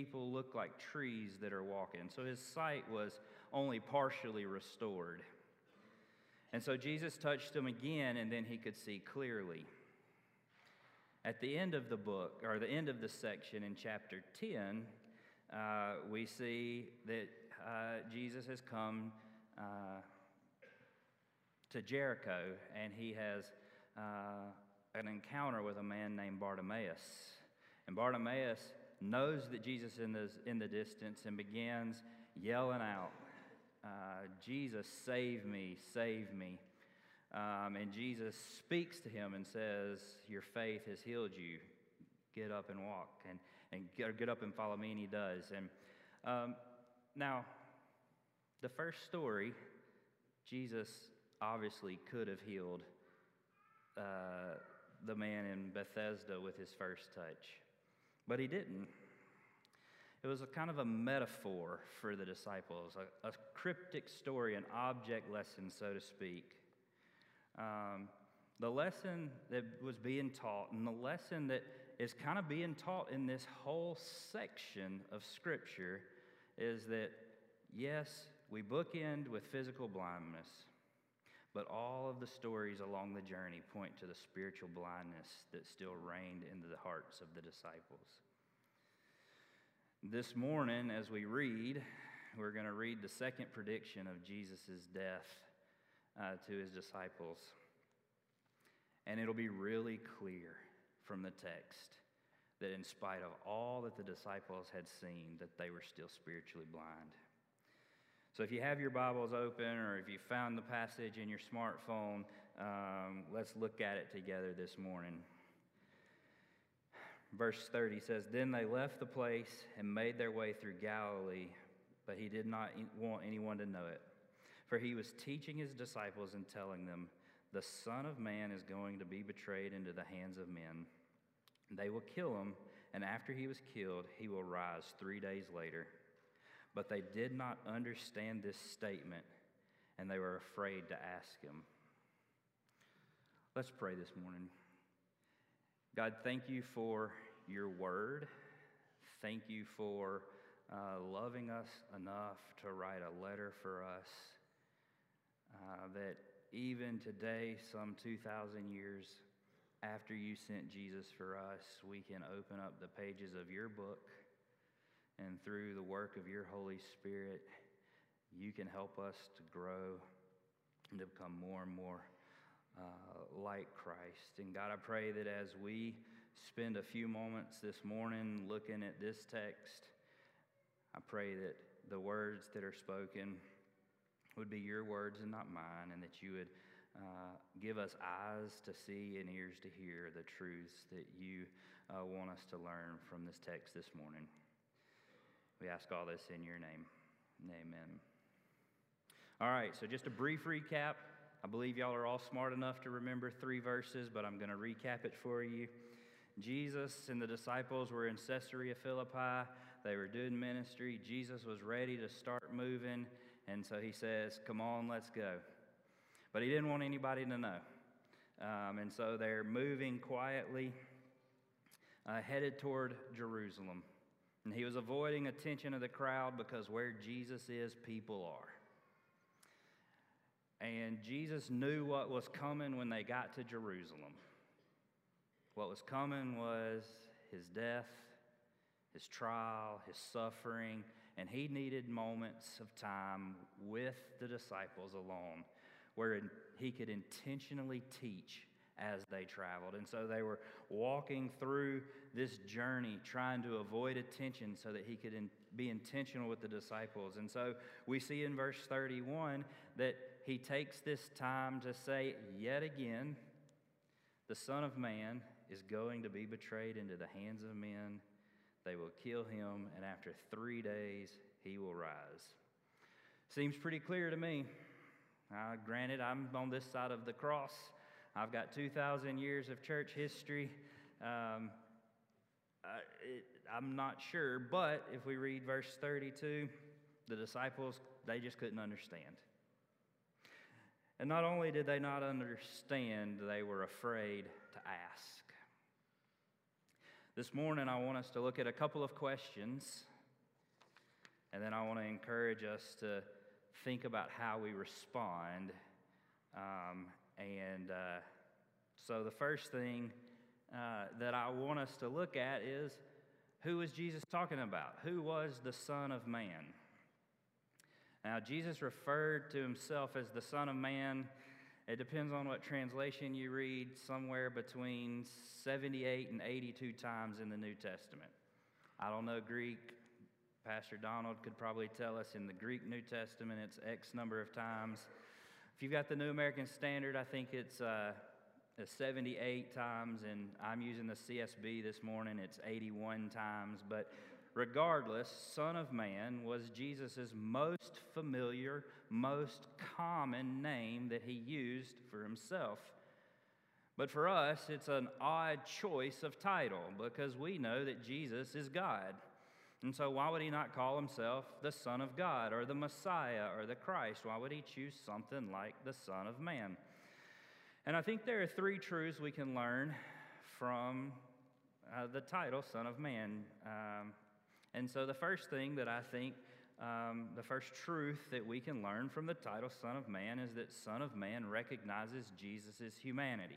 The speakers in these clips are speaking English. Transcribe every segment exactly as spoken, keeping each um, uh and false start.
people look like trees that are walking. So his sight was only partially restored. And so Jesus touched him again, and then he could see clearly. At the end of the book, or the end of the section in chapter ten, uh, we see that uh, Jesus has come uh, to Jericho, and he has uh, an encounter with a man named Bartimaeus. And Bartimaeus knows that Jesus is in the, in the distance and begins yelling out, uh, Jesus, save me, save me. Um, and Jesus speaks to him and says, your faith has healed you. Get up and walk, and, and get, get up and follow me, and he does. And um, now, the first story, Jesus obviously could have healed uh, the man in Bethesda with his first touch, but he didn't. It was a kind of a metaphor for the disciples, a, a cryptic story, an object lesson, so to speak. Um, the lesson that was being taught, and the lesson that is kind of being taught in this whole section of Scripture, is that, yes, we bookend with physical blindness, but all of the stories along the journey point to the spiritual blindness that still reigned in the hearts of the disciples. This morning, as we read, we're going to read the second prediction of Jesus' death uh, to his disciples. And it'll be really clear from the text that in spite of all that the disciples had seen, that they were still spiritually blind. So if you have your Bibles open, or if you found the passage in your smartphone, um, let's look at it together this morning. Verse thirty says, then they left the place and made their way through Galilee, but he did not want anyone to know it. For he was teaching his disciples and telling them, the Son of Man is going to be betrayed into the hands of men. They will kill him, and after he was killed, he will rise three days later. But they did not understand this statement, and they were afraid to ask him. Let's pray this morning. God, thank you for your word. Thank you for uh, loving us enough to write a letter for us uh, that even today, some two thousand years after you sent Jesus for us, we can open up the pages of your book, and through the work of your Holy Spirit, you can help us to grow and to become more and more Uh, like Christ. And God, I pray that as we spend a few moments this morning looking at this text, I pray that the words that are spoken would be your words and not mine, and that you would uh, give us eyes to see and ears to hear the truths that you uh, want us to learn from this text this morning. We ask all this in your name. Amen. All right, so just a brief recap. I believe y'all are all smart enough to remember three verses, but I'm going to recap it for you. Jesus and the disciples were in Caesarea Philippi. They were doing ministry. Jesus was ready to start moving, and so he says, come on, let's go. But he didn't want anybody to know. Um, and so they're moving quietly, uh, headed toward Jerusalem. And he was avoiding attention of the crowd because where Jesus is, people are. And Jesus knew what was coming when they got to Jerusalem. What was coming was his death, his trial, his suffering, and he needed moments of time with the disciples alone where he could intentionally teach as they traveled. And so they were walking through this journey trying to avoid attention so that he could in, be intentional with the disciples. And so we see in verse thirty-one that he takes this time to say yet again, the Son of Man is going to be betrayed into the hands of men. They will kill him, and after three days he will rise. Seems pretty clear to me. Uh, granted, I'm on this side of the cross. I've got two thousand years of church history. Um, I, it, I'm not sure, but if we read verse thirty-two, the disciples, they just couldn't understand. And not only did they not understand, they were afraid to ask. This morning, I want us to look at a couple of questions and then I want to encourage us to think about how we respond. Um, and uh, so the first thing uh, that I want us to look at is, who was Jesus talking about? Who was the Son of Man? Now, Jesus referred to himself as the Son of Man. It depends on what translation you read, somewhere between seventy-eight and eighty-two times in the New Testament. I don't know Greek. Pastor Donald could probably tell us in the Greek New Testament it's X number of times. If you've got the New American Standard, I think it's uh, seventy-eight times, and I'm using the C S B this morning, it's eighty-one times. But regardless, Son of Man was Jesus' most familiar, most common name that he used for himself. But for us, it's an odd choice of title because we know that Jesus is God. And so why would he not call himself the Son of God or the Messiah or the Christ? Why would he choose something like the Son of Man? And I think there are three truths we can learn from uh, the title Son of Man. Um, and so the first thing that I think, um, the first truth that we can learn from the title Son of Man is that Son of Man recognizes Jesus' humanity.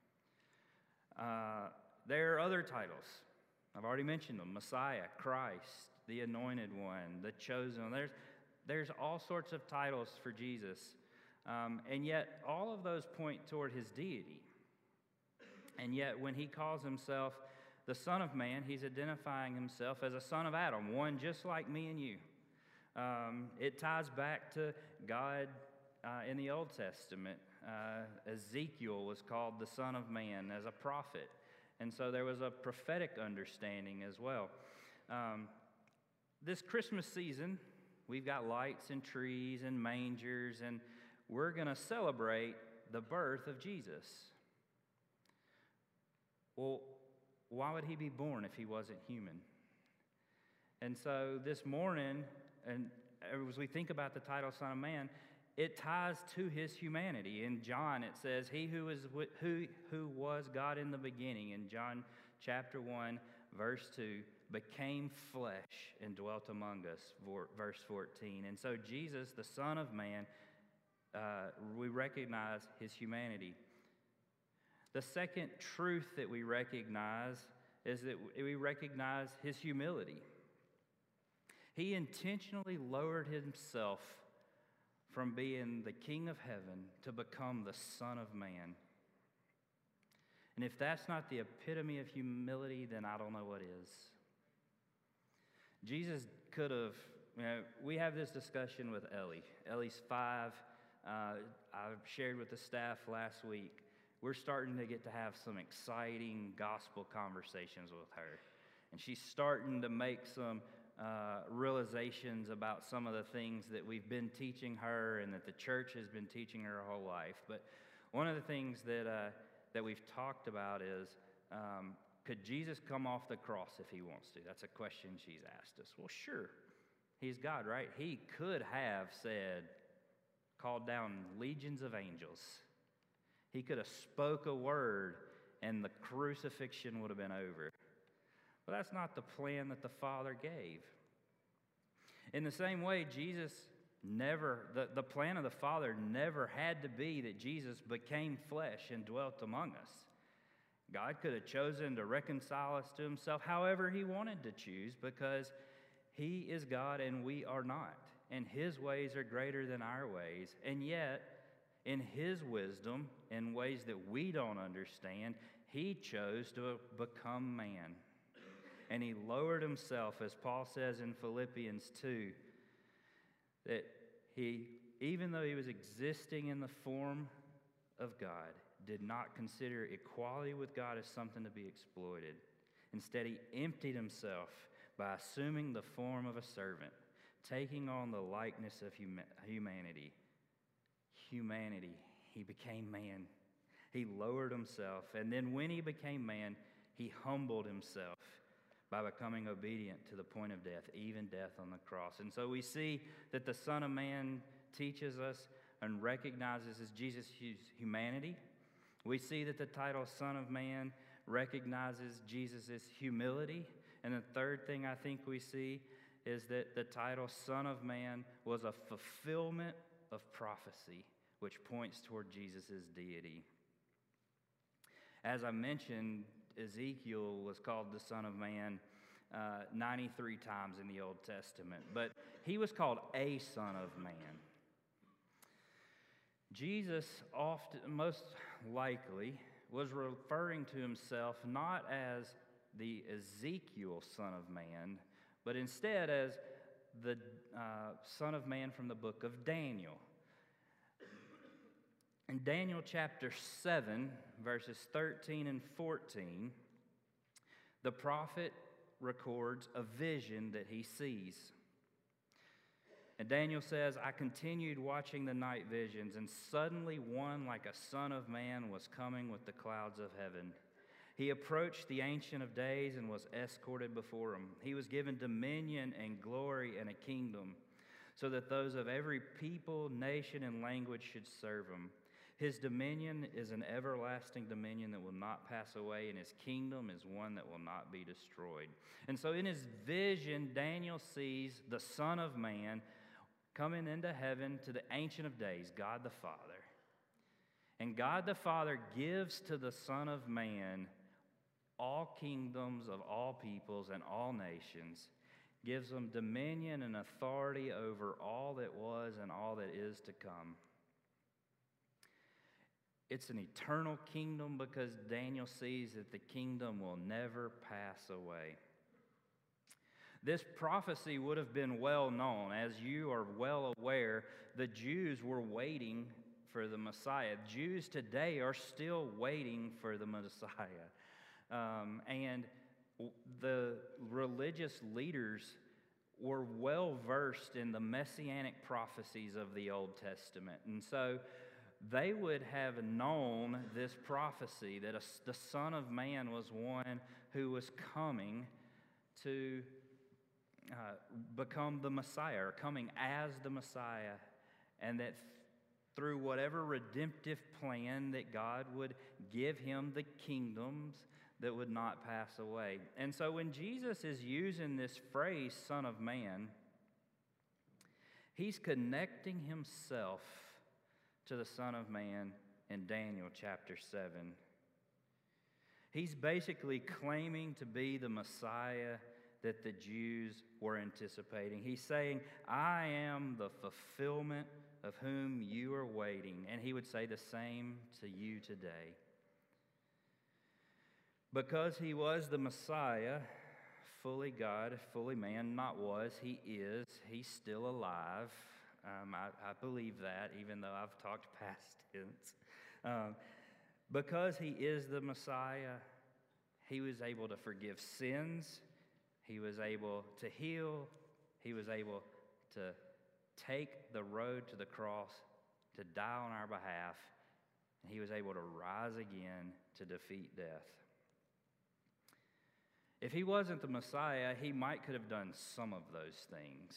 Uh, there are other titles. I've already mentioned them: Messiah, Christ, the Anointed One, the Chosen One. There's, there's all sorts of titles for Jesus. Um, and yet, all of those point toward his deity. And yet, when he calls himself the Son of Man, he's identifying himself as a son of Adam, one just like me and you. Um, it ties back to God uh, in the Old Testament. Uh, Ezekiel was called the Son of Man as a prophet. And so there was a prophetic understanding as well. Um, this Christmas season, we've got lights and trees and mangers, and we're going to celebrate the birth of Jesus. Well, why would he be born if he wasn't human? And so this morning, and as we think about the title Son of Man, it ties to his humanity. In John, it says, he who is who who was God in the beginning, in John chapter one, verse two, became flesh and dwelt among us, verse fourteen. And so Jesus, the Son of Man, uh, we recognize his humanity. The second truth that we recognize is that we recognize his humility. He intentionally lowered himself from being the King of heaven to become the Son of Man. And if that's not the epitome of humility, then I don't know what is. Jesus could have, you know, we have this discussion with Ellie. Ellie's five. Uh, I shared with the staff last week. We're starting to get to have some exciting gospel conversations with her. And she's starting to make some Uh, realizations about some of the things that we've been teaching her and that the church has been teaching her her whole life. But one of the things that uh, that we've talked about is, um, could Jesus come off the cross if he wants to? That's a question she's asked us. Well, sure. He's God, right? He could have said, called down legions of angels. He could have spoke a word and the crucifixion would have been over. But that's not the plan that the Father gave. In the same way, Jesus never, the, the plan of the Father never had to be that Jesus became flesh and dwelt among us. God could have chosen to reconcile us to himself however he wanted to choose, because he is God and we are not. And his ways are greater than our ways. And yet, in his wisdom, in ways that we don't understand, he chose to become man. And he lowered himself, as Paul says in Philippians two, that he, even though he was existing in the form of God, did not consider equality with God as something to be exploited. Instead, he emptied himself by assuming the form of a servant, taking on the likeness of hum- humanity. Humanity. He became man. He lowered himself. And then when he became man, he humbled himself by becoming obedient to the point of death, even death on the cross. And so we see that the Son of Man teaches us and recognizes Jesus' humanity. We see that the title Son of Man recognizes Jesus' humility. And the third thing I think we see is that the title Son of Man was a fulfillment of prophecy, which points toward Jesus' deity. As I mentioned, Ezekiel was called the Son of Man uh, ninety-three times in the Old Testament, but he was called a Son of Man. Jesus often, most likely, was referring to himself not as the Ezekiel Son of Man, but instead as the uh, Son of Man from the book of Daniel. In Daniel chapter seven, verses thirteen and fourteen, the prophet records a vision that he sees. And Daniel says, I continued watching the night visions, and suddenly one like a son of man was coming with the clouds of heaven. He approached the Ancient of Days and was escorted before him. He was given dominion and glory and a kingdom, so that those of every people, nation, and language should serve him. His dominion is an everlasting dominion that will not pass away, and his kingdom is one that will not be destroyed. And so in his vision, Daniel sees the Son of Man coming into heaven to the Ancient of Days, God the Father. And God the Father gives to the Son of Man all kingdoms of all peoples and all nations, gives them dominion and authority over all that was and all that is to come. It's an eternal kingdom because Daniel sees that the kingdom will never pass away. This prophecy would have been well known. As you are well aware, the Jews were waiting for the Messiah. Jews today are still waiting for the Messiah. Um, and the religious leaders were well versed in the messianic prophecies of the Old Testament. And so they would have known this prophecy that a, the Son of Man was one who was coming to uh, become the Messiah, or coming as the Messiah, and that through whatever redemptive plan that God would give him the kingdoms that would not pass away. And so when Jesus is using this phrase, Son of Man, he's connecting himself to the Son of Man in Daniel chapter seven. He's basically claiming to be the Messiah that the Jews were anticipating. He's saying, I am the fulfillment of whom you are waiting. And he would say the same to you today. Because he was the Messiah, fully God, fully man, not was, he is, he's still alive. Um, I, I believe that, even though I've talked past tense. Um, because he is the Messiah, he was able to forgive sins. He was able to heal. He was able to take the road to the cross, to die on our behalf. And he was able to rise again to defeat death. If he wasn't the Messiah, he might could have done some of those things.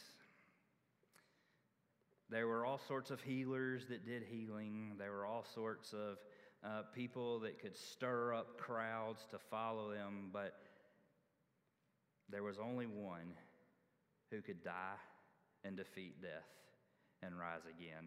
There were all sorts of healers that did healing. There were all sorts of uh, people that could stir up crowds to follow them, but there was only one who could die and defeat death and rise again.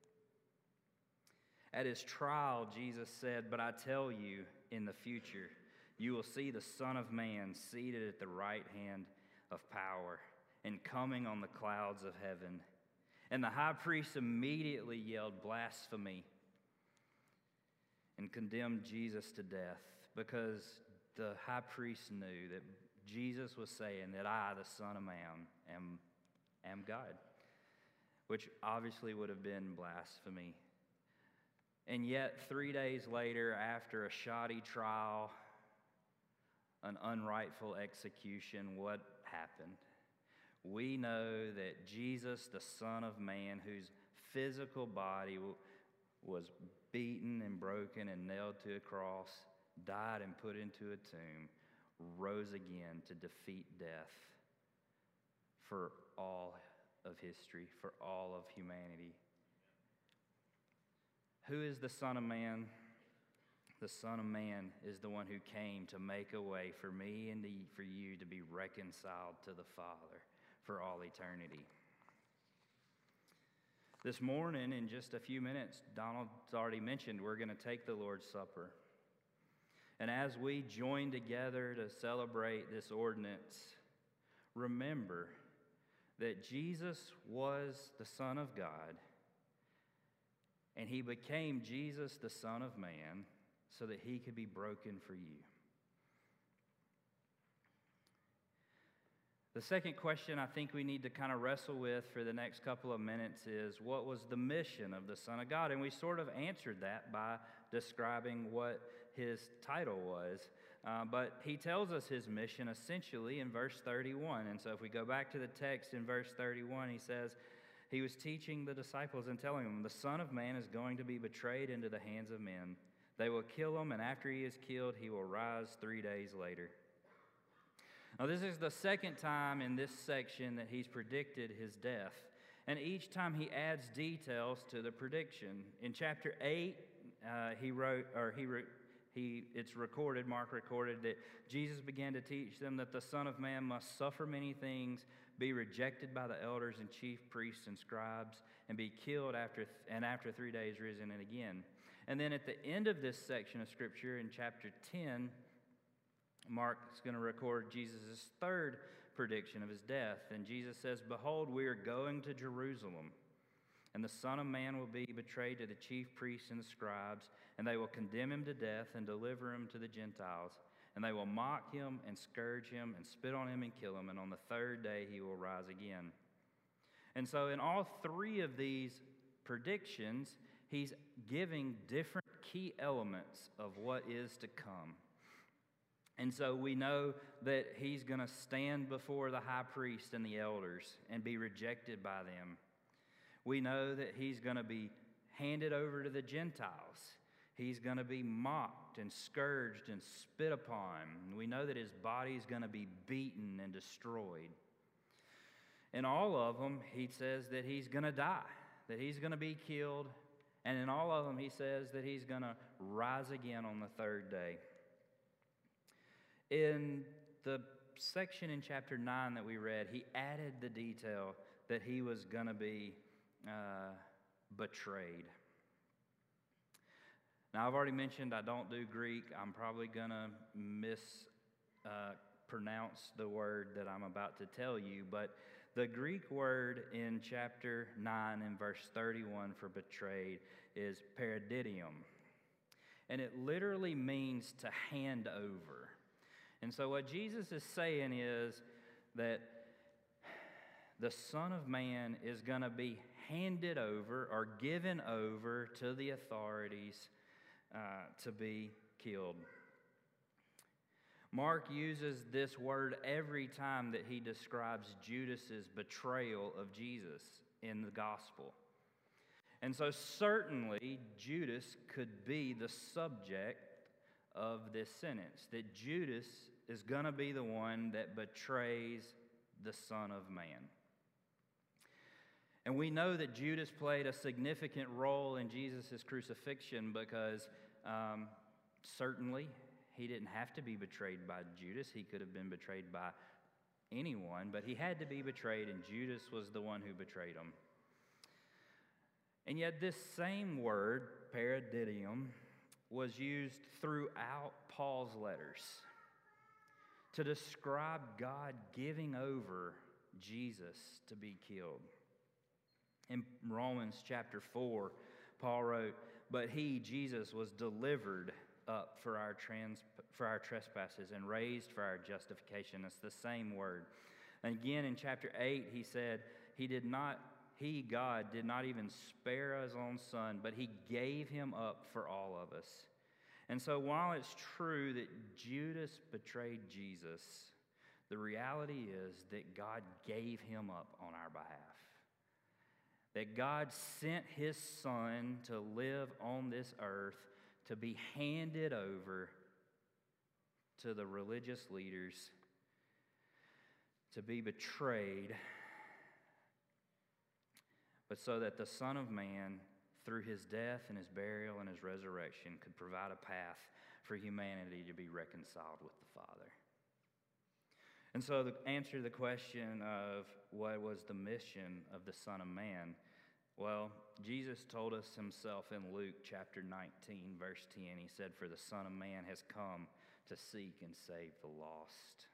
At his trial, Jesus said, but I tell you, in the future, you will see the Son of Man seated at the right hand of power and coming on the clouds of heaven. And the high priest immediately yelled blasphemy and condemned Jesus to death, because the high priest knew that Jesus was saying that I, the Son of Man, am, am God, which obviously would have been blasphemy. And yet, three days later, after a shoddy trial, an unrightful execution, what happened? We know that Jesus, the Son of Man, whose physical body was beaten and broken and nailed to a cross, died and put into a tomb, rose again to defeat death for all of history, for all of humanity. Who is the Son of Man? The Son of Man is the one who came to make a way for me and for you to be reconciled to the Father, for all eternity. This morning, in just a few minutes, Donald's already mentioned we're going to take the Lord's Supper. And as we join together to celebrate this ordinance, remember that Jesus was the Son of God, and he became Jesus, the Son of Man, so that he could be broken for you. The second question I think we need to kind of wrestle with for the next couple of minutes is, what was the mission of the Son of God? And we sort of answered that by describing what his title was. Uh, but he tells us his mission essentially in verse thirty-one. And so if we go back to the text in verse thirty-one, he says, he was teaching the disciples and telling them, the Son of Man is going to be betrayed into the hands of men. They will kill him, and after he is killed, he will rise three days later. Now, this is the second time in this section that he's predicted his death. And each time he adds details to the prediction. In chapter eight, uh, he wrote, or he wrote, he, it's recorded, Mark recorded, that Jesus began to teach them that the Son of Man must suffer many things, be rejected by the elders and chief priests and scribes, and be killed after, and after three days risen again. And then at the end of this section of Scripture, in chapter ten, Mark is going to record Jesus' third prediction of his death. And Jesus says, behold, we are going to Jerusalem, and the Son of Man will be betrayed to the chief priests and the scribes, and they will condemn him to death and deliver him to the Gentiles. And they will mock him and scourge him and spit on him and kill him, and on the third day he will rise again. And so in all three of these predictions, he's giving different key elements of what is to come. And so we know that he's going to stand before the high priest and the elders and be rejected by them. We know that he's going to be handed over to the Gentiles. He's going to be mocked and scourged and spit upon. And we know that his body is going to be beaten and destroyed. In all of them, he says that he's going to die, that he's going to be killed. And in all of them, he says that he's going to rise again on the third day. In the section in chapter nine that we read, he added the detail that he was going to be uh, betrayed. Now, I've already mentioned I don't do Greek. I'm probably going to mispronounce uh, the word that I'm about to tell you, but the Greek word in chapter nine and verse thirty-one for betrayed is paradidium, and it literally means to hand over. And so what Jesus is saying is that the Son of Man is going to be handed over or given over to the authorities uh, to be killed. Mark uses this word every time that he describes Judas's betrayal of Jesus in the gospel. And so certainly Judas could be the subject of this sentence, that Judas is going to be the one that betrays the Son of Man. And we know that Judas played a significant role in Jesus' crucifixion because um, certainly he didn't have to be betrayed by Judas. He could have been betrayed by anyone, but he had to be betrayed, and Judas was the one who betrayed him. And yet this same word, paradidium, was used throughout Paul's letters to describe God giving over Jesus to be killed. In Romans chapter four, Paul wrote, but he, Jesus, was delivered up for our trans, for our trespasses and raised for our justification. It's the same word. And again in chapter eight, he said, he did not, he, God, did not even spare his own son, but he gave him up for all of us. And so while it's true that Judas betrayed Jesus, the reality is that God gave him up on our behalf. That God sent his Son to live on this earth to be handed over to the religious leaders, to be betrayed, but so that the Son of Man, through his death and his burial and his resurrection, could provide a path for humanity to be reconciled with the Father. And so, to answer the question of what was the mission of the Son of Man, well, Jesus told us himself in Luke chapter nineteen, verse ten. He said, "For the Son of Man has come to seek and save the lost."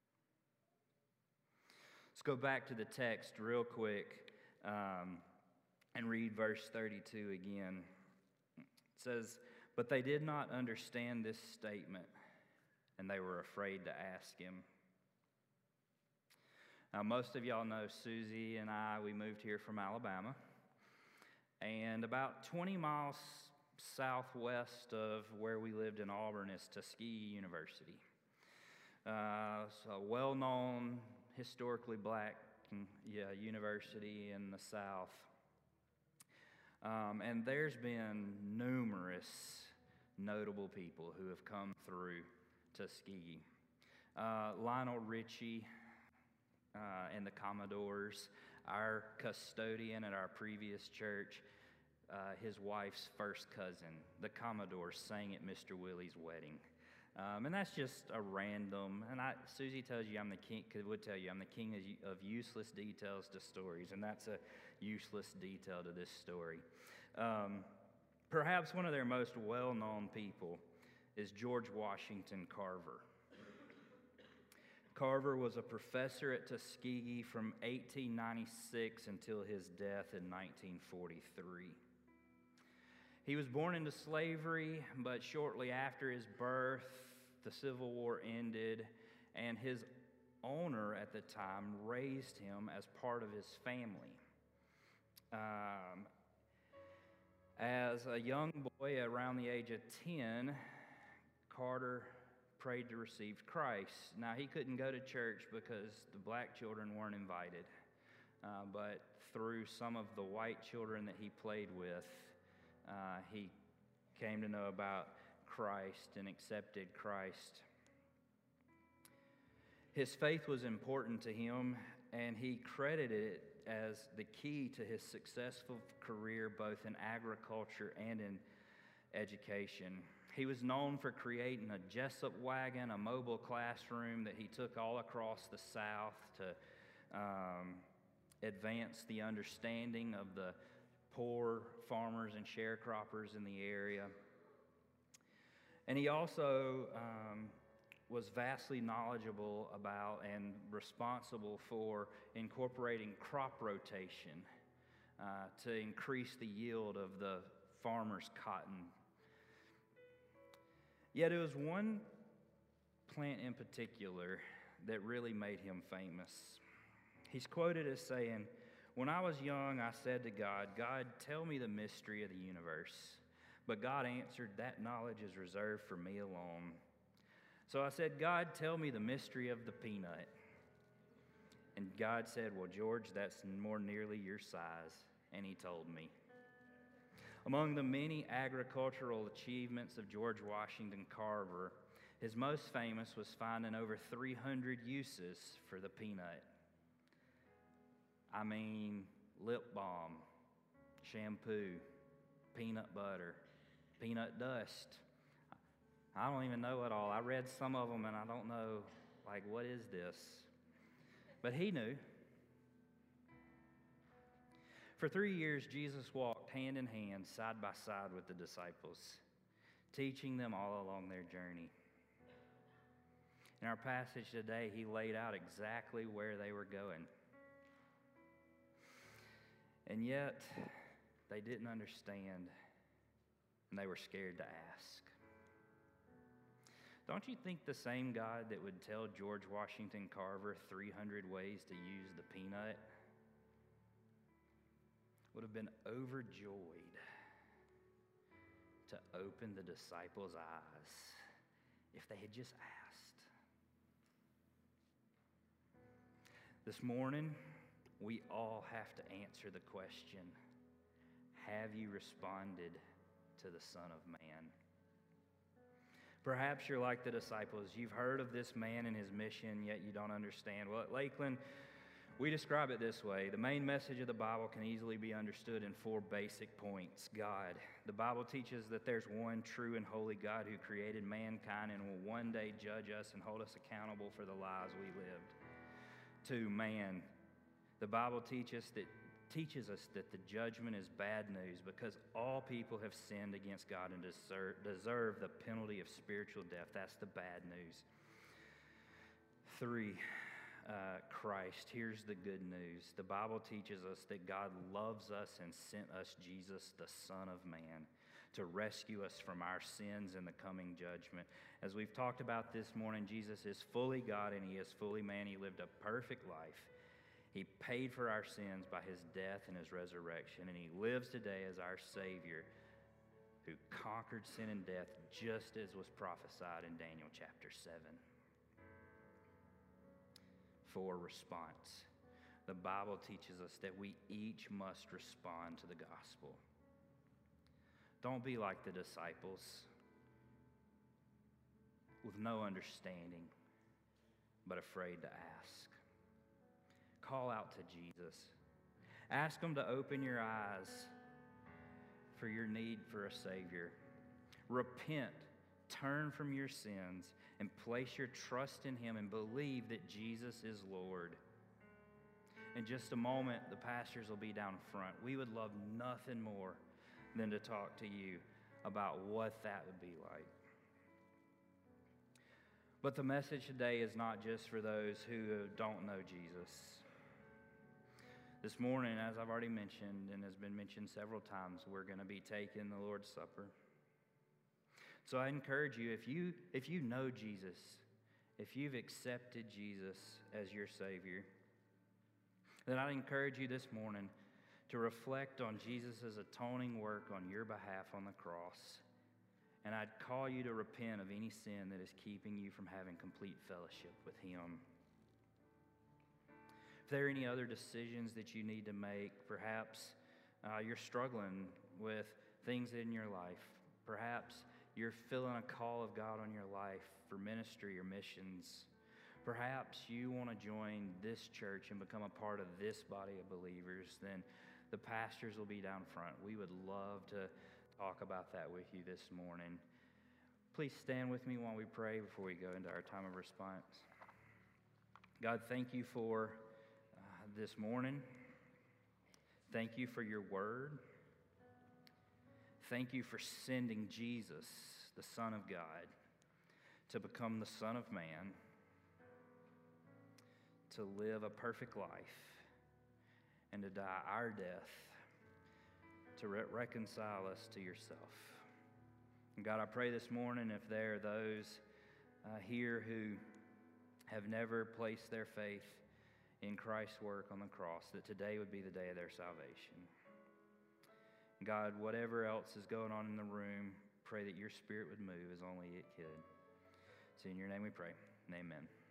Let's go back to the text real quick um, and read verse thirty-two again. It says, "But they did not understand this statement, and they were afraid to ask him." Now, most of y'all know Susie and I, we moved here from Alabama. And about twenty miles southwest of where we lived in Auburn is Tuskegee University. Uh, it's a well-known, historically black yeah, university in the South. Um, and there's been numerous notable people who have come through Tuskegee. Uh, Lionel Richie uh, and the Commodores, our custodian at our previous church, uh, his wife's first cousin, the Commodores, sang at Mister Willie's wedding. Um, and that's just a random, and I, Susie tells you I'm the king, would tell you I'm the king of, of useless details to stories, and that's a useless detail to this story. Um, perhaps one of their most well-known people is George Washington Carver. Carver was a professor at Tuskegee from eighteen ninety-six until his death in nineteen forty-three. He was born into slavery, but shortly after his birth, the Civil War ended, and his owner at the time raised him as part of his family. Um, as a young boy around the age of ten, Carter prayed to receive Christ. Now, he couldn't go to church because the black children weren't invited, uh, but through some of the white children that he played with, uh, he came to know about Christ and accepted Christ. His faith was important to him, and he credited it as the key to his successful career both in agriculture and in education. He was known for creating a Jessup wagon, a mobile classroom that he took all across the South to um, advance the understanding of the poor farmers and sharecroppers in the area. And he also um, was vastly knowledgeable about and responsible for incorporating crop rotation uh, to increase the yield of the farmers' cotton. Yet it was one plant in particular that really made him famous. He's quoted as saying, "When I was young, I said to God, 'God, tell me the mystery of the universe.' But God answered, 'That knowledge is reserved for me alone.' So I said, 'God, tell me the mystery of the peanut.' And God said, 'Well, George, that's more nearly your size.' And he told me." Among the many agricultural achievements of George Washington Carver, his most famous was finding over three hundred uses for the peanut. I mean, lip balm, shampoo, peanut butter, peanut dust. I don't even know it all. I read some of them and I don't know, like, what is this? But he knew. For three years, Jesus walked hand in hand, side by side with the disciples, teaching them all along their journey. In our passage today, he laid out exactly where they were going. And yet, they didn't understand, and they were scared to ask. Don't you think the same God that would tell George Washington Carver three hundred ways to use the peanut would have been overjoyed to open the disciples' eyes if they had just asked? This morning, we all have to answer the question, have you responded to the Son of Man? Perhaps you're like the disciples. You've heard of this man and his mission, yet you don't understand. Well, at Lakeland, We describe it this way. The main message of the Bible can easily be understood in four basic points. God. The Bible teaches that there's one true and holy God who created mankind and will one day judge us and hold us accountable for the lives we lived. Two, man. The Bible teaches that teaches us that the judgment is bad news because all people have sinned against God and deserve, deserve the penalty of spiritual death. That's the bad news. Three, uh, Christ. Here's the good news. The Bible teaches us that God loves us and sent us Jesus, the Son of Man, to rescue us from our sins and the coming judgment. As we've talked about this morning, Jesus is fully God and he is fully man. He lived a perfect life. He paid for our sins by his death and his resurrection, and he lives today as our Savior who conquered sin and death just as was prophesied in Daniel chapter seven. For response, the Bible teaches us that we each must respond to the gospel. Don't be like the disciples with no understanding, but afraid to ask. Call out to Jesus. Ask him to open your eyes for your need for a Savior. Repent, turn from your sins, and place your trust in him and believe that Jesus is Lord. In just a moment, the pastors will be down front. We would love nothing more than to talk to you about what that would be like. But the message today is not just for those who don't know Jesus. This morning, as I've already mentioned and has been mentioned several times, we're going to be taking the Lord's Supper. So I encourage you, if you if you know Jesus, if you've accepted Jesus as your Savior, then I'd encourage you this morning to reflect on Jesus' atoning work on your behalf on the cross. And I'd call you to repent of any sin that is keeping you from having complete fellowship with him. If there are any other decisions that you need to make, perhaps uh, you're struggling with things in your life. Perhaps you're feeling a call of God on your life for ministry or missions. Perhaps you want to join this church and become a part of this body of believers. Then the pastors will be down front. We would love to talk about that with you this morning. Please stand with me while we pray before we go into our time of response. God, thank you for this morning. Thank you for your word. Thank you for sending Jesus, the Son of God, to become the Son of Man, to live a perfect life, and to die our death, to re- reconcile us to yourself. And God, I pray this morning if there are those uh, here who have never placed their faith in Christ's work on the cross, that today would be the day of their salvation. God, whatever else is going on in the room, pray that your Spirit would move as only it could. It's in your name we pray. Amen.